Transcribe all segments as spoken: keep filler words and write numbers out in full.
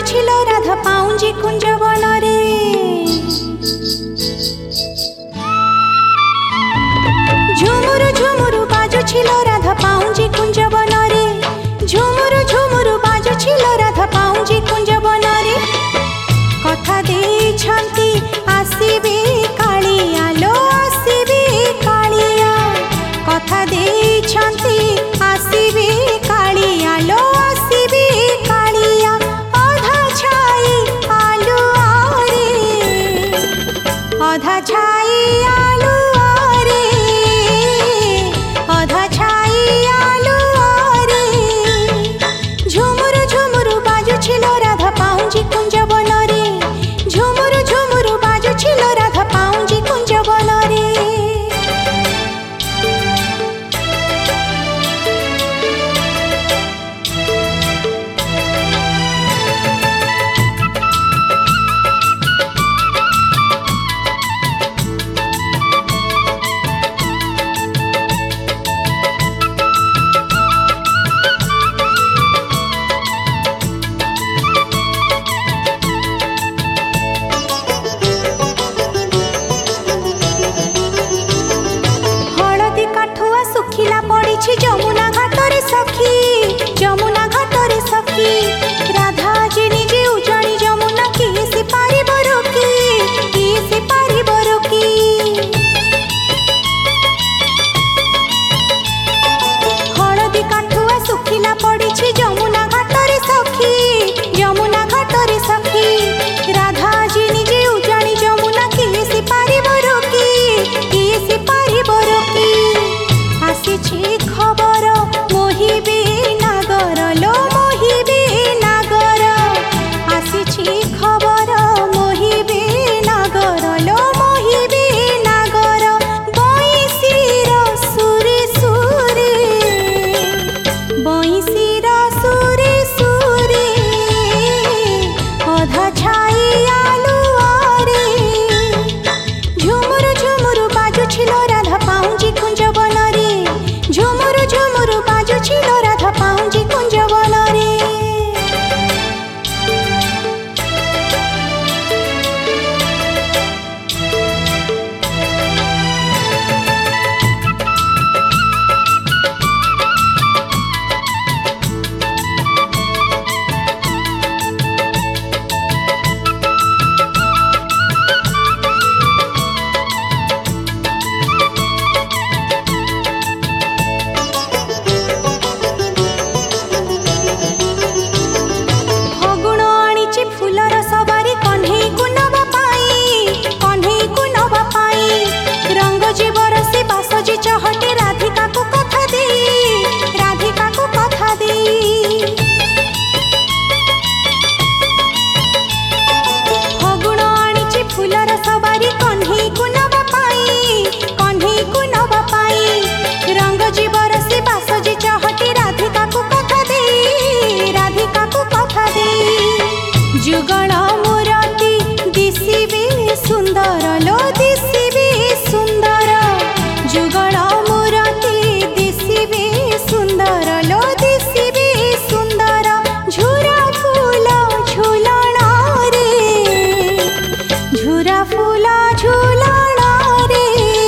बाजुछिल राधा पाउंजी कुंज वन रे। झुमुरु झुमुरु बाजुछिल राधा पाउंजी कुंज वन रे। झुमुरु झुमुरु बाजुछिल राधा पाउंजी कुंज वन रे। कथा देइछंती आसीबे कालिया लो आसीबे कालिया। कथा देइछंती आसीबे कालिया लो आसीबे कालिया। अधा छाई आलू आरे अधा छाई आलू आरे अधा छाई आलू आरे। झुमुरु झुमुरु बाजुछिल राधा पाउंजी कुंज वन रे। झुमुरु झुमुरु बाजुछिल राधा पाउंजी कुंज वन रे। सुखिला पड़ी जमुना घाटरे सखी जमुना घाटरे सखी। राधा जी निजे उजाणी जमुना किए से पारी बरोकी किए से पारी बरोकी। हलदी काठुआ सुखिला पड़ी जमुना घाटरे सखी जमुना घाटरे सखी। राधा जी निजे उजाणी जमुना किए से पारी बरोकी किए से पारी बरोकी। आसिछि खबर मोहिबे नागर लो मोहिबे नागर। आसिछि खबर मोहिबे नागर लो मोहिबे नागर। बंशीर सुरे सुरे बंशीर सुरे सुरे अधा छाई आलू आरे। झुमुरु झुमुरु बाजुछिल राधा पाउंजी कुंज वन रे। झुमुरु झुमुरु बाजुछिल राधा पाउंजी कुंज वन रे। फुलर सवारी कन्हई को नवा पाई कन्हई को नवा पाई। रंग जीवर से बासजी चहटे राधिका को कथा दे राधिका को कथा दे। फगुण आनिछि फुलर सवारी कन्हई को नवा पाई कन्हई को नवा पाई। रंग जीवर से बासजी चहटे राधिका को कथा दे राधिका को कथा दे। जुगल मुरती दिशिबे सुंदर लो दिशिबे सुंदर। जुगल मुरती दिशिबे सुंदर लो दिशिबे सुंदर। झुरा फूल झुलण रे झुरा फूल झुलण रे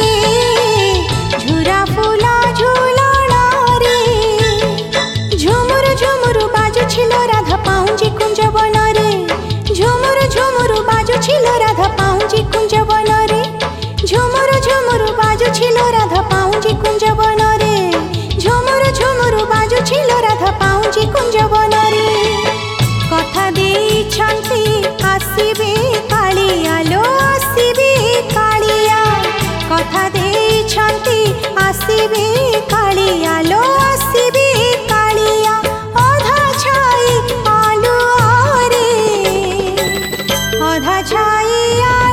झुरा फूल झुलण रे। झुमुरु झुमुरु बाजुछिल राधा पाउंजी कुंज वन रे। झुमुरु झुमुरु बाजुछिल राधा पाउंजी कुंज वन रे। झुमुरु झुमुरु बाजुछिल राधा पाउंजी कुंज वन रे। झुमुरु झुमुरु बाजुछिल राधा पाउंजी कुंज वन रे। कथा देइछंती आसीबे कालिया लो आसीबे कालिया। कथा देइछंती आसीबे कालिया लो आसीबे कालिया। अधा छाई आलू आरे अधा छाई